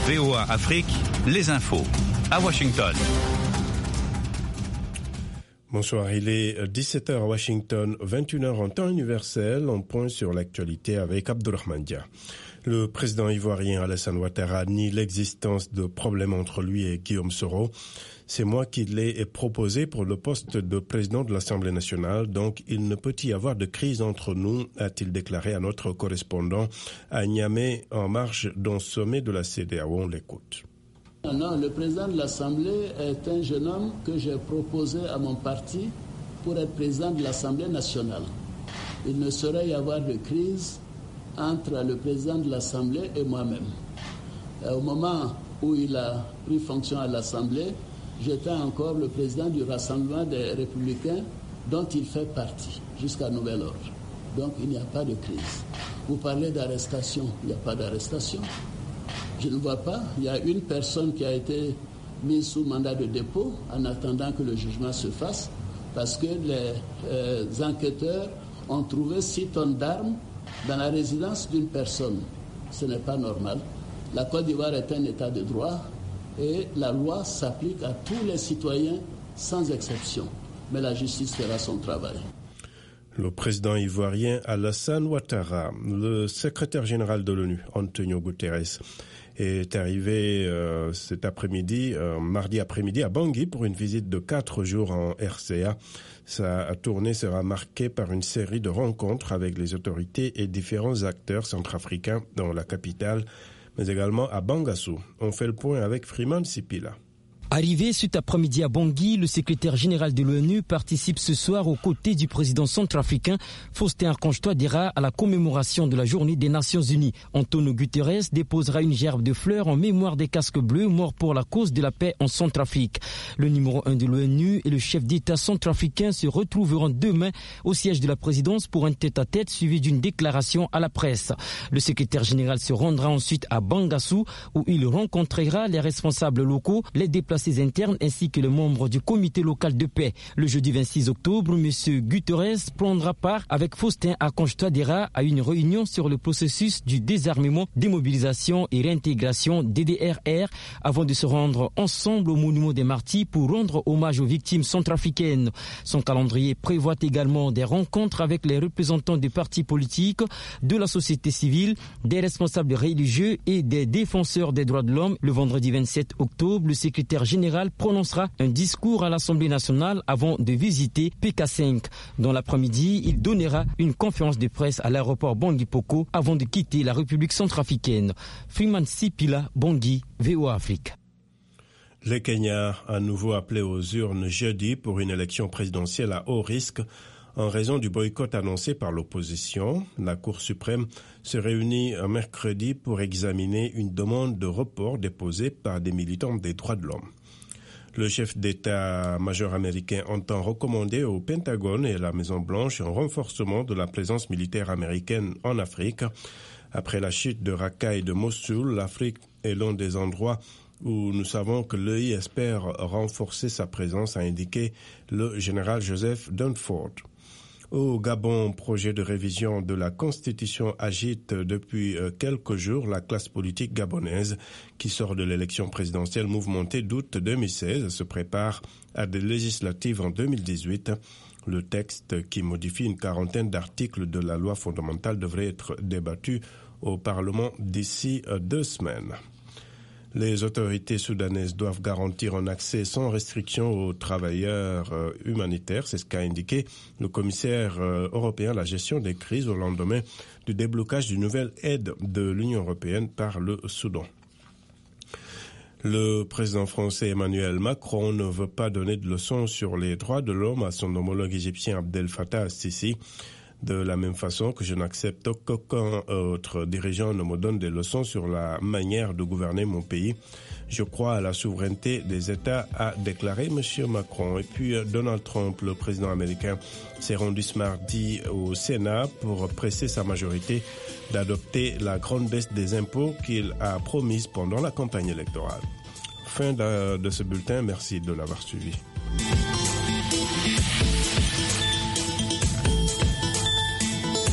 VOA Afrique, les infos. À Washington. Bonsoir, il est 17h à Washington, 21h en temps universel. On point sur l'actualité avec Abdourahmane Dia. Le président ivoirien Alassane Ouattara nie l'existence de problèmes entre lui et Guillaume Soro. C'est moi qui l'ai proposé pour le poste de président de l'Assemblée nationale, donc il ne peut y avoir de crise entre nous, a-t-il déclaré à notre correspondant à Niamey en marge d'un sommet de la CEDEAO. On l'écoute. Non, le président de l'Assemblée est un jeune homme que j'ai proposé à mon parti pour être président de l'Assemblée nationale. Il ne saurait y avoir de crise entre le président de l'Assemblée et moi-même. Au moment où il a pris fonction à l'Assemblée, j'étais encore le président du Rassemblement des Républicains dont il fait partie jusqu'à nouvel ordre. Donc il n'y a pas de crise. Vous parlez d'arrestation, il n'y a pas d'arrestation. Je ne vois pas. Il y a une personne qui a été mise sous mandat de dépôt en attendant que le jugement se fasse parce que les enquêteurs ont trouvé 6 tonnes d'armes dans la résidence d'une personne. Ce n'est pas normal. La Côte d'Ivoire est un État de droit et la loi s'applique à tous les citoyens sans exception. Mais la justice fera son travail. Le président ivoirien Alassane Ouattara, le secrétaire général de l'ONU, Antonio Guterres, est arrivé cet après-midi, mardi après-midi à Bangui pour une visite de 4 jours en RCA. Sa tournée sera marquée par une série de rencontres avec les autorités et différents acteurs centrafricains dans la capitale, mais également à Bangassou. On fait le point avec Freeman Sipila. Arrivé cet après-midi à Bangui, le secrétaire général de l'ONU participe ce soir aux côtés du président centrafricain Faustin Archange Touadéra à la commémoration de la journée des Nations Unies. Antonio Guterres déposera une gerbe de fleurs en mémoire des casques bleus morts pour la cause de la paix en Centrafrique. Le numéro 1 de l'ONU et le chef d'État centrafricain se retrouveront demain au siège de la présidence pour un tête-à-tête suivi d'une déclaration à la presse. Le secrétaire général se rendra ensuite à Bangassou où il rencontrera les responsables locaux, les déplacés internes ainsi que les membres du comité local de paix. Le jeudi 26 octobre, M. Guterres prendra part avec Faustin Archange Touadéra à une réunion sur le processus du désarmement, démobilisation et réintégration DDRR avant de se rendre ensemble au Monument des Martyrs pour rendre hommage aux victimes centrafricaines. Son calendrier prévoit également des rencontres avec les représentants des partis politiques, de la société civile, des responsables religieux et des défenseurs des droits de l'homme. Le vendredi 27 octobre, le secrétaire général prononcera un discours à l'Assemblée nationale avant de visiter PK5. Dans l'après-midi, il donnera une conférence de presse à l'aéroport Bangui-Poko avant de quitter la République centrafricaine. Freeman Sipila, Bangui, VOA Afrique. Le Kenya a à nouveau appelé aux urnes jeudi pour une élection présidentielle à haut risque en raison du boycott annoncé par l'opposition. La Cour suprême se réunit un mercredi pour examiner une demande de report déposée par des militants des droits de l'homme. Le chef d'état-major américain entend recommander au Pentagone et à la Maison-Blanche un renforcement de la présence militaire américaine en Afrique. Après la chute de Raqqa et de Mossoul, l'Afrique est l'un des endroits où nous savons que l'EI espère renforcer sa présence, a indiqué le général Joseph Dunford. Au Gabon, projet de révision de la Constitution agite depuis quelques jours la classe politique gabonaise qui sort de l'élection présidentielle mouvementée d'août 2016 se prépare à des législatives en 2018. Le texte qui modifie une quarantaine d'articles de la loi fondamentale devrait être débattu au Parlement d'ici 2 semaines. Les autorités soudanaises doivent garantir un accès sans restriction aux travailleurs humanitaires. C'est ce qu'a indiqué le commissaire européen à la gestion des crises au lendemain du déblocage d'une nouvelle aide de l'Union européenne par le Soudan. Le président français Emmanuel Macron ne veut pas donner de leçons sur les droits de l'homme à son homologue égyptien Abdel Fattah al-Sisi. De la même façon que je n'accepte qu'aucun autre dirigeant ne me donne des leçons sur la manière de gouverner mon pays. Je crois à la souveraineté des États, a déclaré M. Macron. Et puis Donald Trump, le président américain, s'est rendu ce mardi au Sénat pour presser sa majorité d'adopter la grande baisse des impôts qu'il a promise pendant la campagne électorale. Fin de ce bulletin. Merci de l'avoir suivi.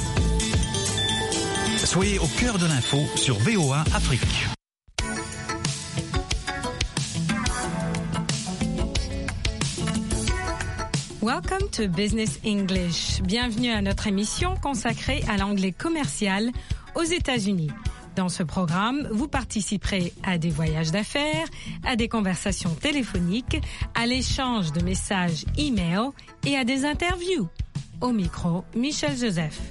Soyez au cœur de l'info sur VOA Afrique. Welcome to Business English. Bienvenue à notre émission consacrée à l'anglais commercial aux États-Unis. Dans ce programme, vous participerez à des voyages d'affaires, à des conversations téléphoniques, à l'échange de messages e-mail et à des interviews. Au micro, Michel Joseph.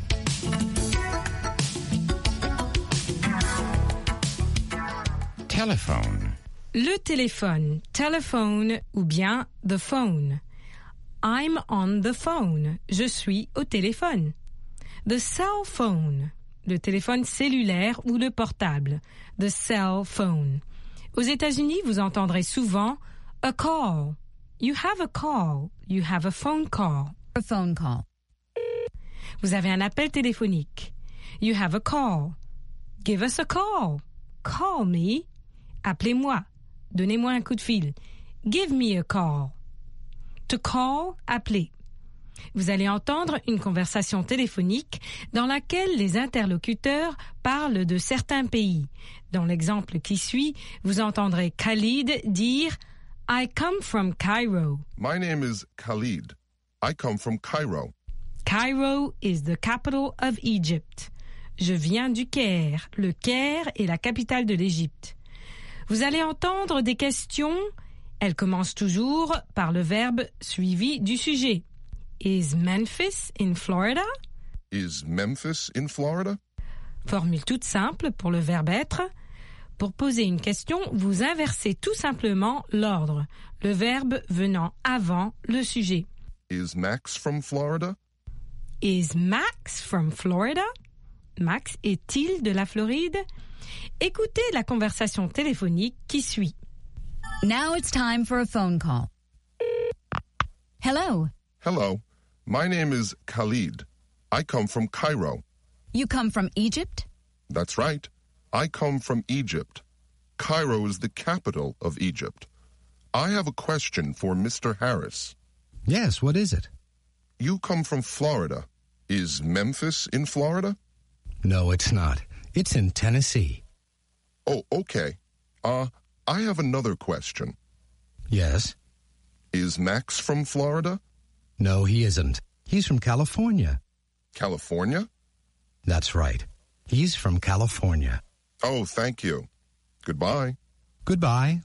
Telephone. Le téléphone, telephone ou bien the phone. I'm on the phone. Je suis au téléphone. The cell phone. Le téléphone cellulaire ou le portable. The cell phone. Aux États-Unis, vous entendrez souvent a call. You have a call. You have a phone call. A phone call. Vous avez un appel téléphonique. You have a call. Give us a call. Call me. Appelez-moi. Donnez-moi un coup de fil. Give me a call. To call, appeler. Vous allez entendre une conversation téléphonique dans laquelle les interlocuteurs parlent de certains pays. Dans l'exemple qui suit, vous entendrez Khalid dire « I come from Cairo ». My name is Khalid. I come from Cairo. Cairo is the capital of Egypt. Je viens du Caire. Le Caire est la capitale de l'Égypte. Vous allez entendre des questions. Elles commencent toujours par le verbe suivi du sujet. Is Memphis in Florida? Is Memphis in Florida? Formule toute simple pour le verbe être. Pour poser une question, vous inversez tout simplement l'ordre, le verbe venant avant le sujet. Is Max from Florida? Is Max from Florida? Max est-il de la Floride? Écoutez la conversation téléphonique qui suit. Now it's time for a phone call. Hello. Hello. My name is Khalid. I come from Cairo. You come from Egypt? That's right. I come from Egypt. Cairo is the capital of Egypt. I have a question for Mr. Harris. Yes, what is it? You come from Florida. Is Memphis in Florida? No, it's not. It's in Tennessee. Oh, okay. I have another question. Yes? Is Max from Florida? No, he isn't. He's from California. California? That's right. He's from California. Oh, thank you. Goodbye. Goodbye.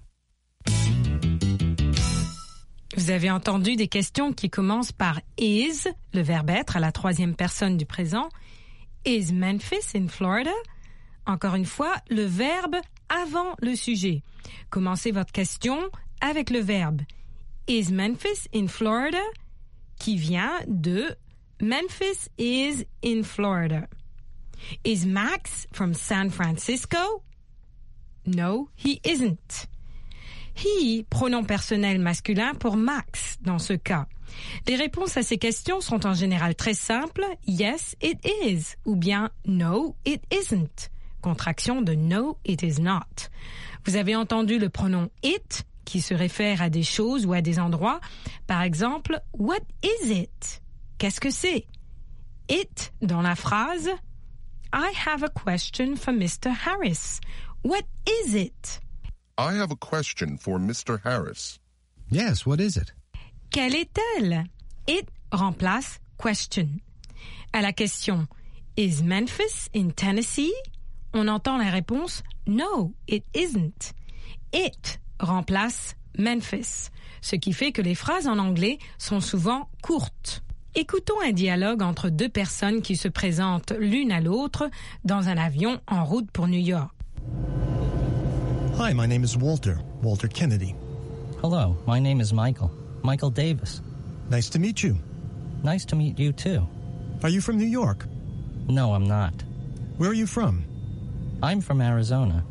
Vous avez entendu des questions qui commencent par is, le verbe être à la troisième personne du présent. Is Memphis in Florida? Encore une fois, le verbe avant le sujet. Commencez votre question avec le verbe Is Memphis in Florida? Qui vient de Memphis is in Florida. Is Max from San Francisco? No, he isn't. He, pronom personnel masculin pour Max dans ce cas. Les réponses à ces questions sont en général très simples. Yes, it is. Ou bien no, it isn't. Contraction de no, it is not. Vous avez entendu le pronom it qui se réfère à des choses ou à des endroits. Par exemple, what is it? Qu'est-ce que c'est? It dans la phrase I have a question for Mr. Harris. What is it? I have a question for Mr. Harris. Yes, what is it? Quelle est-elle? It remplace question. À la question Is Memphis in Tennessee? On entend la réponse No, it isn't. It remplace Memphis, ce qui fait que les phrases en anglais sont souvent courtes. Écoutons un dialogue entre deux personnes qui se présentent l'une à l'autre dans un avion en route pour New York. Hi, my name is Walter Kennedy. Hello, my name is Michael Davis. Nice to meet you. Nice to meet you too. Are you from New York? No, I'm not. Where are you from? I'm from Arizona.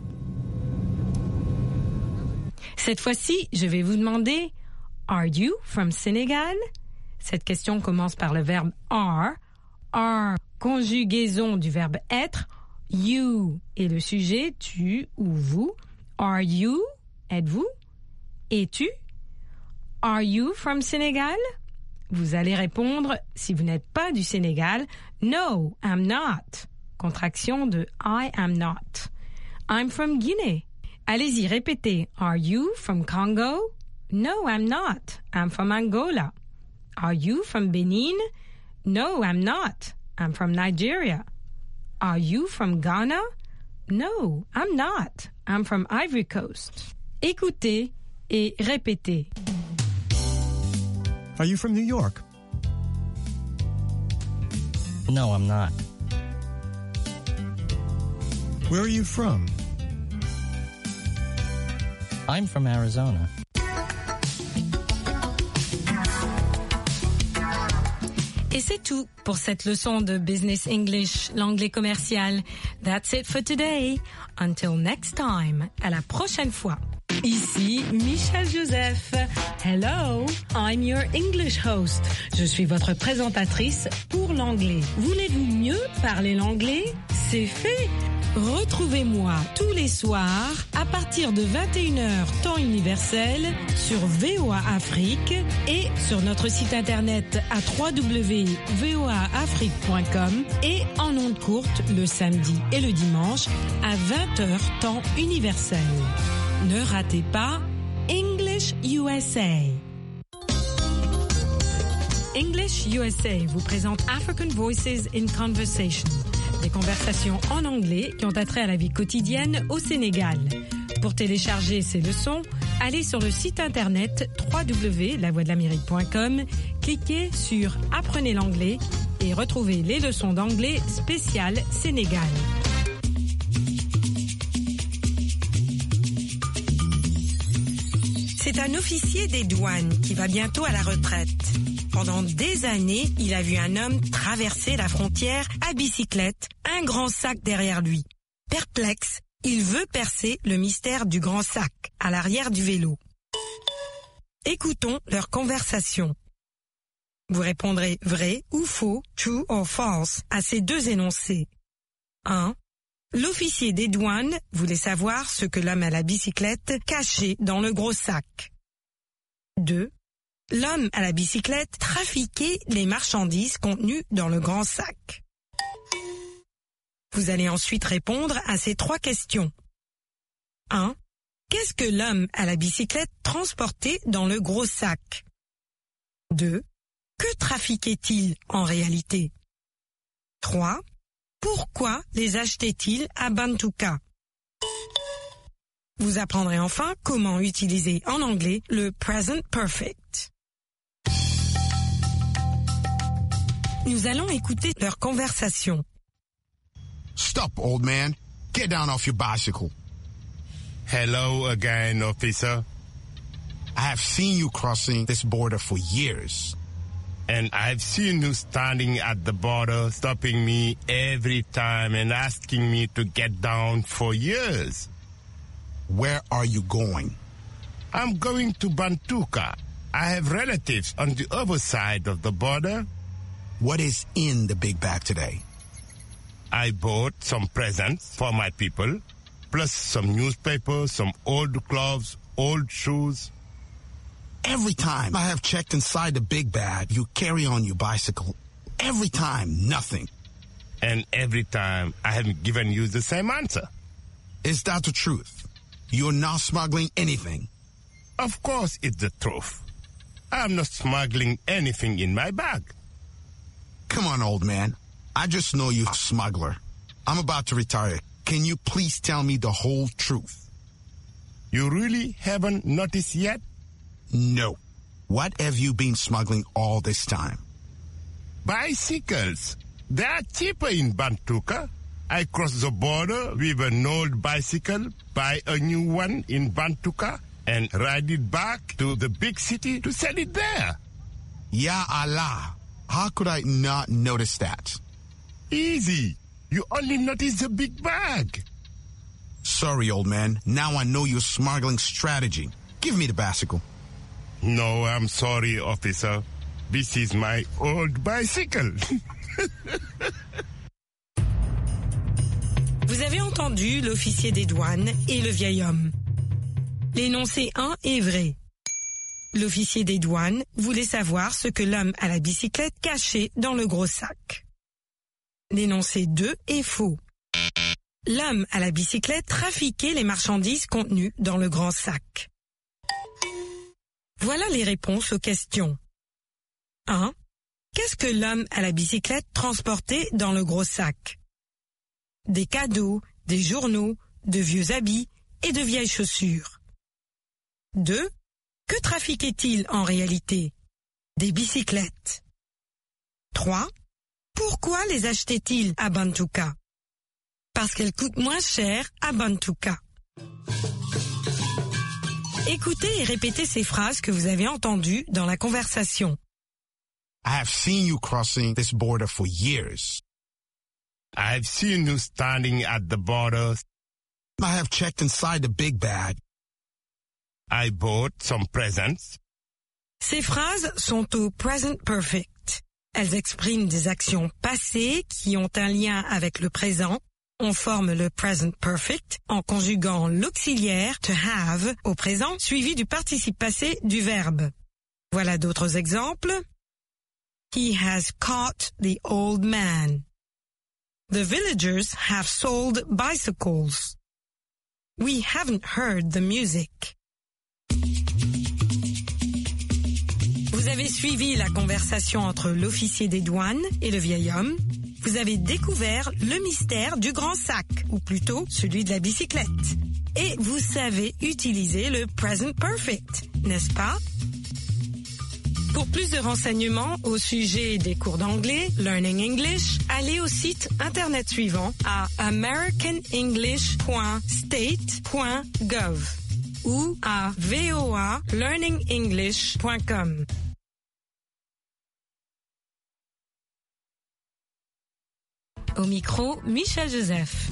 Cette fois-ci, je vais vous demander Are you from Senegal? Cette question commence par le verbe are. Are, conjugaison du verbe être. You est le sujet, tu ou vous. Are you? Êtes-vous? Es-tu? Are you from Senegal? Vous allez répondre, si vous n'êtes pas du Sénégal, No, I'm not. Contraction de I am not. I'm from Guinea. Allez-y, répétez. Are you from Congo? No, I'm not. I'm from Angola. Are you from Benin? No, I'm not. I'm from Nigeria. Are you from Ghana? No, I'm not. I'm from Ivory Coast. Écoutez et répétez. Are you from New York? No, I'm not. Where are you from? I'm from Arizona. Et c'est tout pour cette leçon de Business English, l'anglais commercial. That's it for today. Until next time. À la prochaine fois. Ici Michel Joseph. Hello, I'm your English host. Je suis votre présentatrice pour l'anglais. Voulez-vous mieux parler l'anglais? C'est fait. Retrouvez-moi tous les soirs à partir de 21h temps universel sur VOA Afrique et sur notre site internet à www.voaafrique.com et en ondes courtes le samedi et le dimanche à 20h temps universel. Ne ratez pas English USA. English USA vous présente African Voices in Conversation. Des conversations en anglais qui ont attrait à la vie quotidienne au Sénégal. Pour télécharger ces leçons, allez sur le site internet www.lavoixdelamérique.com, cliquez sur Apprenez l'anglais et retrouvez les leçons d'anglais spéciales Sénégal. C'est un officier des douanes qui va bientôt à la retraite. Pendant des années, il a vu un homme traverser la frontière à bicyclette, un grand sac derrière lui. Perplexe, il veut percer le mystère du grand sac à l'arrière du vélo. Écoutons leur conversation. Vous répondrez vrai ou faux, true or false, à ces deux énoncés. 1. L'officier des douanes voulait savoir ce que l'homme à la bicyclette cachait dans le gros sac. 2. L'homme à la bicyclette trafiquait les marchandises contenues dans le grand sac. Vous allez ensuite répondre à ces trois questions. 1. Qu'est-ce que l'homme à la bicyclette transportait dans le gros sac? 2. Que trafiquait-il en réalité? 3. Pourquoi les achetait-il à Bantuka? Vous apprendrez enfin comment utiliser en anglais le present perfect. Nous allons écouter leur conversation. Stop, old man. Get down off your bicycle. Hello again, officer. I have seen you crossing this border for years. And I've seen you standing at the border, stopping me every time and asking me to get down for years. Where are you going? I'm going to Bantuka. I have relatives on the other side of the border. What is in the big bag today? I bought some presents for my people, plus some newspapers, some old clothes, old shoes. Every time I have checked inside the big bag, you carry on your bicycle. Every time, nothing. And every time, I have given you the same answer. Is that the truth? You're not smuggling anything? Of course it's the truth. I'm not smuggling anything in my bag. Come on, old man. I just know you're a smuggler. I'm about to retire. Can you please tell me the whole truth? You really haven't noticed yet? No. What have you been smuggling all this time? Bicycles. They are cheaper in Bantuka. I cross the border with an old bicycle, buy a new one in Bantuka, and ride it back to the big city to sell it there. Ya Allah. How could I not notice that? Easy. You only notice the big bag. Sorry, old man. Now I know your smuggling strategy. Give me the bicycle. No, I'm sorry, officer. This is my old bicycle. Vous avez entendu l'officier des douanes et le vieil homme. L'énoncé 1 est vrai. L'officier des douanes voulait savoir ce que l'homme à la bicyclette cachait dans le gros sac. L'énoncé 2 est faux. L'homme à la bicyclette trafiquait les marchandises contenues dans le grand sac. Voilà les réponses aux questions. 1. Qu'est-ce que l'homme à la bicyclette transportait dans le gros sac? Des cadeaux, des journaux, de vieux habits et de vieilles chaussures. 2. Que trafiquait-il en réalité? Des bicyclettes. 3. Pourquoi les achetait-il à Bantuka? Parce qu'elles coûtent moins cher à Bantuka. Écoutez et répétez ces phrases que vous avez entendues dans la conversation. I have seen you crossing this border for years. I've seen you standing at the border. I have checked inside the big bag. I bought some presents. Ces phrases sont au present perfect. Elles expriment des actions passées qui ont un lien avec le présent. On forme le present perfect en conjuguant l'auxiliaire to have au présent suivi du participe passé du verbe. Voilà d'autres exemples. He has caught the old man. The villagers have sold bicycles. We haven't heard the music. Vous avez suivi la conversation entre l'officier des douanes et le vieil homme. Vous avez découvert le mystère du grand sac, ou plutôt celui de la bicyclette. Et vous savez utiliser le present perfect, n'est-ce pas? Pour plus de renseignements au sujet des cours d'anglais, Learning English, allez au site internet suivant à americanenglish.state.gov ou à voalearningenglish.com. Au micro, Michel Joseph.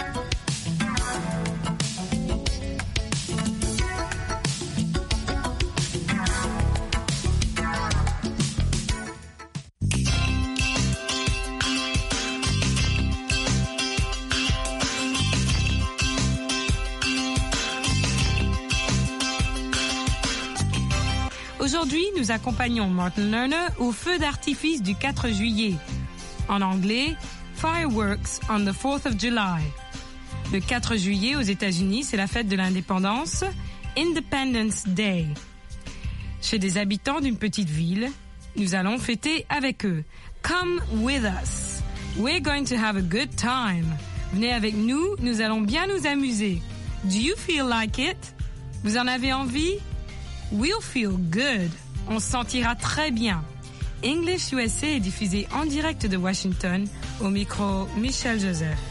Aujourd'hui, nous accompagnons Martin Lerner au feu d'artifice du 4 juillet. En anglais, Fireworks on the 4th of July. Le 4 juillet aux États-Unis, c'est la fête de l'indépendance, Independence Day. Chez des habitants d'une petite ville, nous allons fêter avec eux. Come with us. We're going to have a good time. Venez avec nous, nous allons bien nous amuser. Do you feel like it? Vous en avez envie? We'll feel good. On se sentira très bien. English USA est diffusé en direct de Washington. Au micro, Michel Joseph.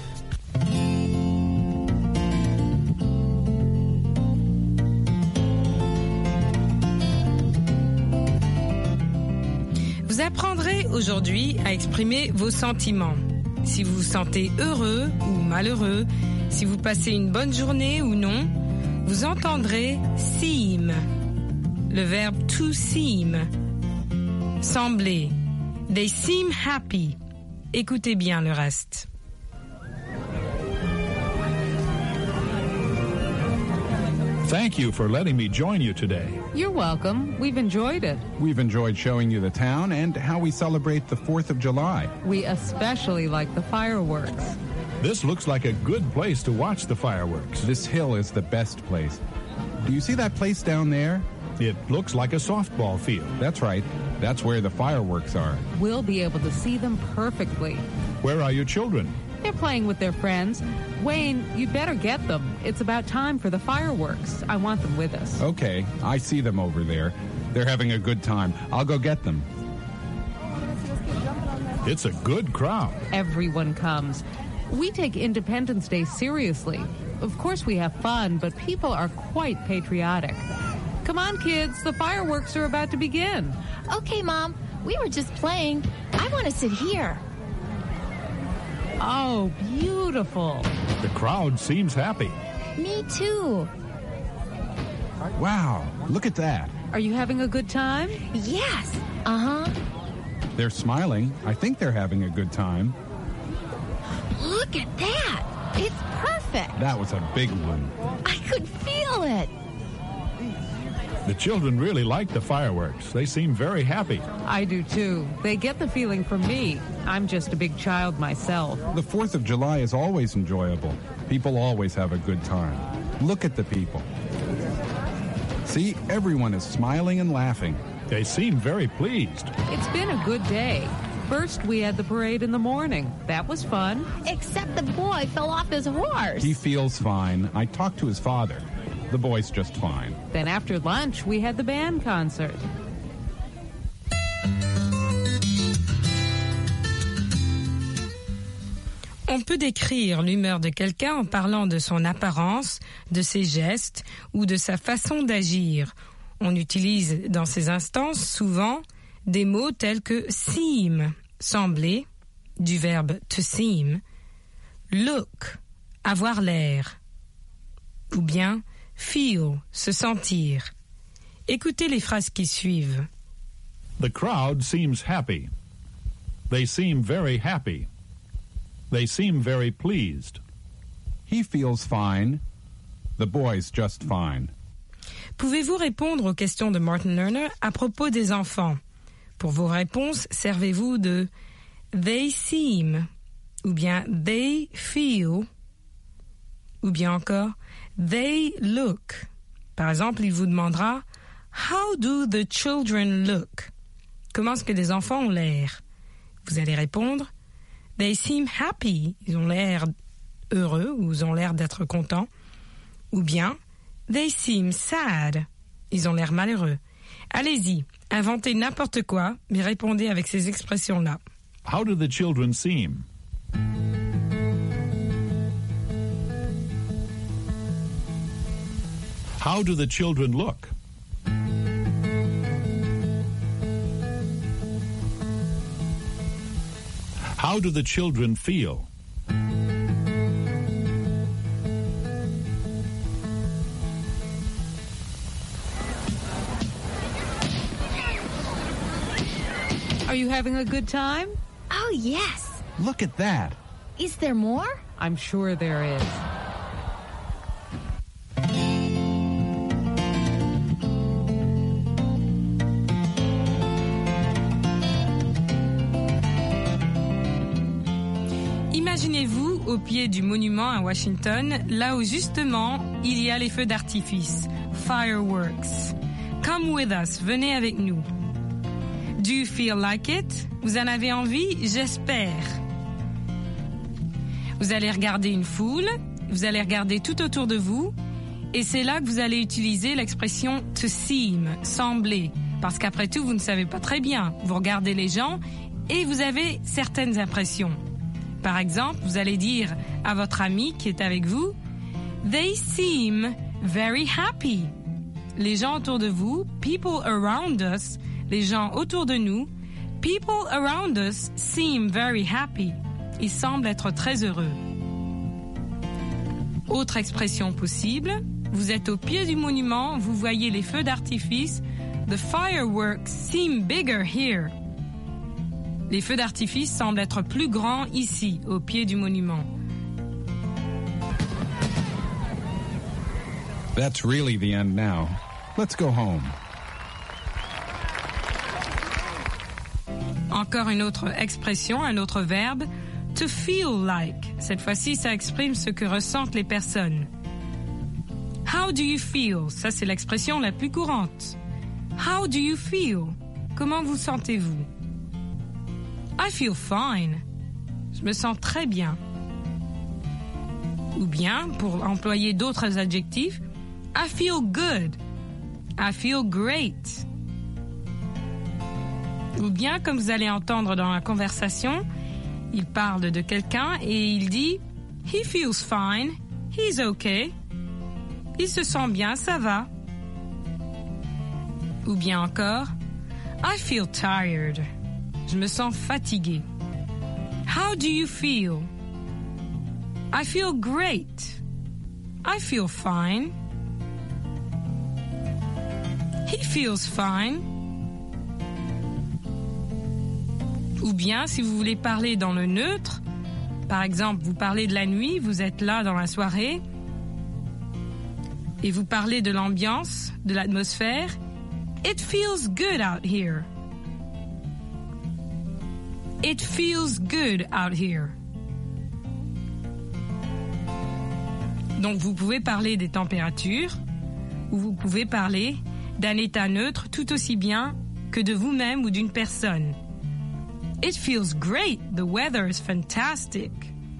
Vous apprendrez aujourd'hui à exprimer vos sentiments. Si vous vous sentez heureux ou malheureux, si vous passez une bonne journée ou non, vous entendrez seem. Le verbe to seem. Sembler. They seem happy. Écoutez bien le reste. Thank you for letting me join you today. You're welcome. We've enjoyed it. We've enjoyed showing you the town and how we celebrate the 4th of July. We especially like the fireworks. This looks like a good place to watch the fireworks. This hill is the best place. Do you see that place down there? It looks like a softball field. That's right. That's where the fireworks are. We'll be able to see them perfectly. Where are your children? They're playing with their friends. Wayne, you'd better get them. It's about time for the fireworks. I want them with us. Okay, I see them over there. They're having a good time. I'll go get them. It's a good crowd. Everyone comes. We take Independence Day seriously. Of course we have fun, but people are quite patriotic. Come on, kids. The fireworks are about to begin. Okay, Mom. We were just playing. I want to sit here. Oh, beautiful. The crowd seems happy. Me too. Wow, look at that. Are you having a good time? Yes. Uh-huh. They're smiling. I think they're having a good time. Look at that. It's perfect. That was a big one. I could feel it. The children really like the fireworks. They seem very happy. I do too. They get the feeling from me. I'm just a big child myself. The 4th of July is always enjoyable. People always have a good time. Look at the people. See, everyone is smiling and laughing. They seem very pleased. It's been a good day. First, we had the parade in the morning. That was fun. Except the boy fell off his horse. He feels fine. I talked to his father. The boy's just fine. Then after lunch, we had the band concert. On peut décrire l'humeur de quelqu'un en parlant de son apparence, de ses gestes ou de sa façon d'agir. On utilise dans ces instances souvent des mots tels que seem, sembler, du verbe to seem, look, avoir l'air, ou bien feel, se sentir. Écoutez les phrases qui suivent. The crowd seems happy. They seem very happy. They seem very pleased. He feels fine. The boy's just fine. Pouvez-vous répondre aux questions de Martin Lerner à propos des enfants? Pour vos réponses, servez-vous de they seem, ou bien they feel, ou bien encore they look. Par exemple, il vous demandera how do the children look? Comment est-ce que les enfants ont l'air? Vous allez répondre they seem happy. Ils ont l'air heureux ou ils ont l'air d'être contents. Ou bien they seem sad. Ils ont l'air malheureux. Allez-y, inventez n'importe quoi, mais répondez avec ces expressions-là. How do the children seem? How do the children look? How do the children feel? Are you having a good time? Oh, yes. Look at that. Is there more? I'm sure there is. Imaginez-vous au pied du monument à Washington, là où justement il y a les feux d'artifice, fireworks. Come with us, venez avec nous. Do you feel like it? Vous en avez envie? J'espère. Vous allez regarder une foule, vous allez regarder tout autour de vous, et c'est là que vous allez utiliser l'expression to seem, sembler, parce qu'après tout, vous ne savez pas très bien. Vous regardez les gens et vous avez certaines impressions. Par exemple, vous allez dire à votre ami qui est avec vous, they seem very happy. Les gens autour de vous, people around us, les gens autour de nous, people around us seem very happy. Ils semblent être très heureux. Autre expression possible, vous êtes au pied du monument, vous voyez les feux d'artifice. The fireworks seem bigger here. Les feux d'artifice semblent être plus grands ici, au pied du monument. That's really the end now. Let's go home. Encore une autre expression, un autre verbe, to feel like. Cette fois-ci, ça exprime ce que ressentent les personnes. How do you feel? Ça, c'est l'expression la plus courante. How do you feel? Comment vous sentez-vous? I feel fine. Je me sens très bien. Ou bien, pour employer d'autres adjectifs, I feel good. I feel great. Ou bien, comme vous allez entendre dans la conversation, il parle de quelqu'un et il dit « He feels fine. He's okay. » Il se sent bien, ça va. Ou bien encore « I feel tired. » Je me sens fatigué. How do you feel? I feel great. I feel fine. He feels fine. Ou bien, si vous voulez parler dans le neutre, par exemple, vous parlez de la nuit, vous êtes là dans la soirée, et vous parlez de l'ambiance, de l'atmosphère, it feels good out here. It feels good out here. Donc, vous pouvez parler des températures, ou vous pouvez parler d'un état neutre tout aussi bien que de vous-même ou d'une personne. It feels great. The weather is fantastic.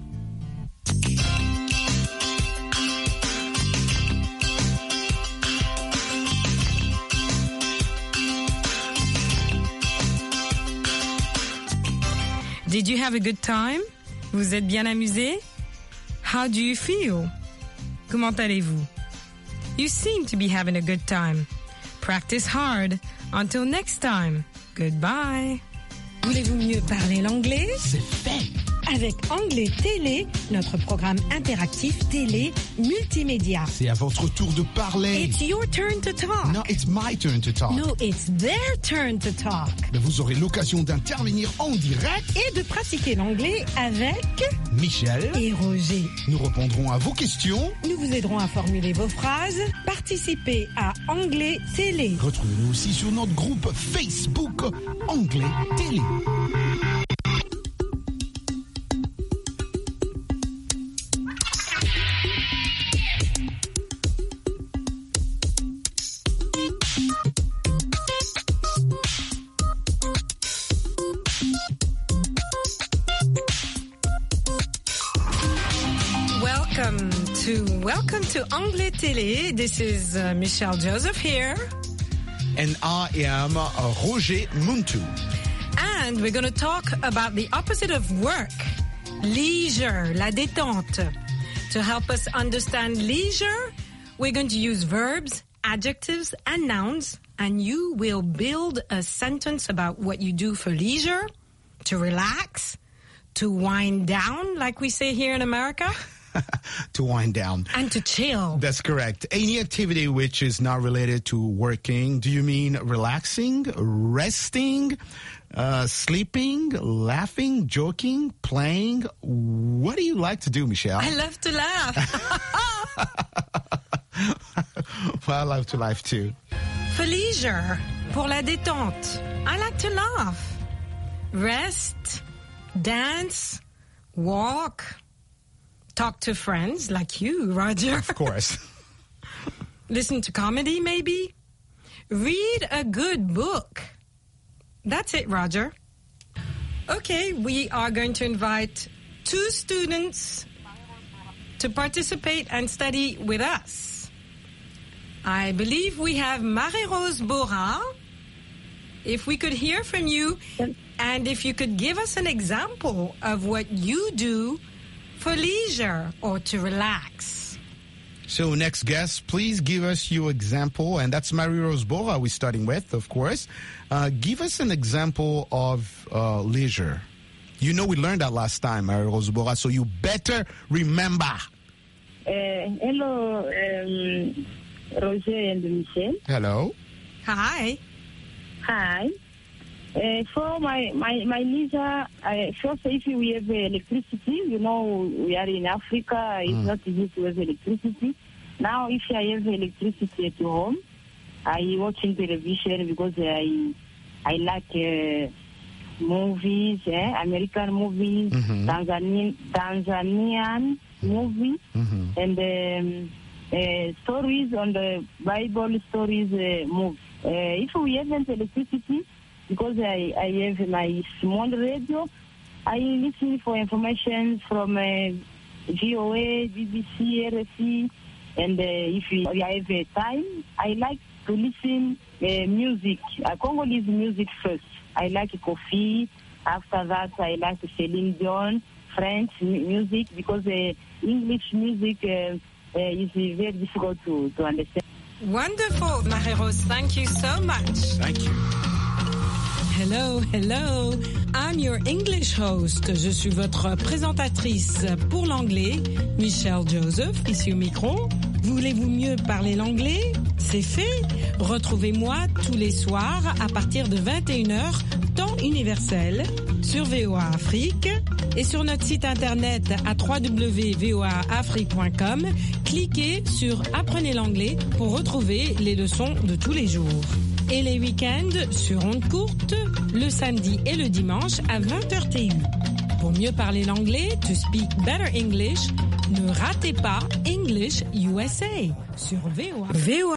Did you have a good time? Vous êtes bien amusé? How do you feel? Comment allez-vous? You seem to be having a good time. Practice hard. Until next time. Goodbye. Voulez-vous mieux parler l'anglais? C'est fait. Avec Anglais Télé, notre programme interactif télé multimédia. C'est à votre tour de parler. It's your turn to talk. No, it's my turn to talk. No, it's their turn to talk. Mais vous aurez l'occasion d'intervenir en direct et de pratiquer l'anglais avec Michel et Roger. Nous répondrons à vos questions. Nous vous aiderons à formuler vos phrases. Participez à Anglais Télé. Retrouvez-nous aussi sur notre groupe Facebook Anglais Télé. Welcome to Anglais Télé. This is Michelle Joseph here. And I am Roger Muntu. And we're going to talk about the opposite of work, leisure, la détente. To help us understand leisure, we're going to use verbs, adjectives, and nouns, and you will build a sentence about what you do for leisure, to relax, to wind down, like we say here in America. To wind down. And to chill. That's correct. Any activity which is not related to working. Do you mean relaxing, resting, sleeping, laughing, joking, playing? What do you like to do, Michelle? I love to laugh. Well, I love to laugh too. For leisure, pour la détente, I like to laugh. Rest, dance, walk, talk to friends like you, Roger. Of course. Listen to comedy, maybe. Read a good book. That's it, Roger. Okay, we are going to invite 2 students to participate and study with us. I believe we have Marie-Rose Bora. If we could hear from you, and if you could give us an example of what you do for leisure or to relax. So next guest, please give us your example. And that's Marie-Rose Bora we're starting with, of course. Give us an example of leisure. You know we learned that last time, Marie-Rose Bora, so you better remember. Hello, Roger and Michel. Hello. Hi. Hi. For my leisure, first, if we have electricity, you know, we are in Africa, it's not easy to have electricity. Now, if I have electricity at home, I watching television because I like movies, American movies, Tanzanian movies, and stories on the Bible stories movies. If we haven't electricity, because I have my small radio, I listen for information from VOA, BBC, RFI, and if I have time, I like to listen music, Congolese music first. I like Kofi. After that, I like Celine Dion, French music, because English music is very difficult to understand. Wonderful, Marie-Rose. Thank you so much. Thank you. Hello, hello. I'm your English host. Je suis votre présentatrice pour l'anglais, Michelle Joseph, ici au micro. Voulez-vous mieux parler l'anglais? C'est fait. Retrouvez-moi tous les soirs à partir de 21h, temps universel, sur VOA Afrique et sur notre site internet à www.voaafrique.com. Cliquez sur Apprenez l'anglais pour retrouver les leçons de tous les jours. Et les week-ends sur ondes courtes, le samedi et le dimanche à 20h TU. Pour mieux parler l'anglais, to speak better English, ne ratez pas English USA sur VOA.